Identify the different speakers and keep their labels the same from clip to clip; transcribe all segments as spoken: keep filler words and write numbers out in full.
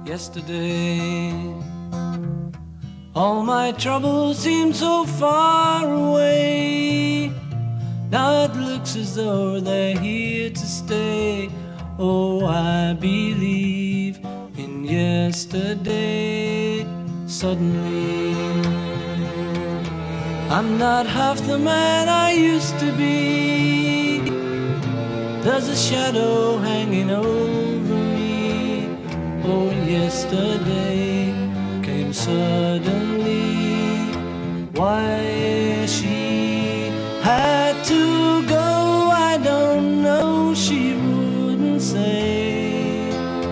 Speaker 1: Yesterday, all my troubles seem so far away. Now it looks as though they're here to stay. Oh, I believe in yesterday. Suddenly, I'm not half the man I used to be. There's a shadow hanging over me. Oh, yesterday came suddenly. Why she had to go, I don't know, she wouldn't say.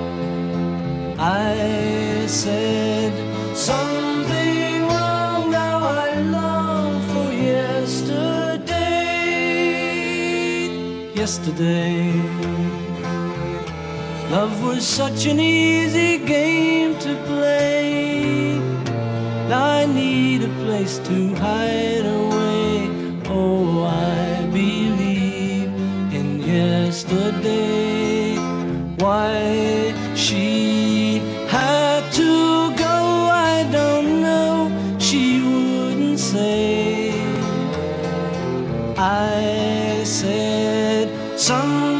Speaker 1: I said something wrong, now I long for yesterday. Yesterday, love was such an easy game to play. Now I need a place to hide away. Oh, I believe in yesterday. Why she had to go, I don't know, she wouldn't say. I said some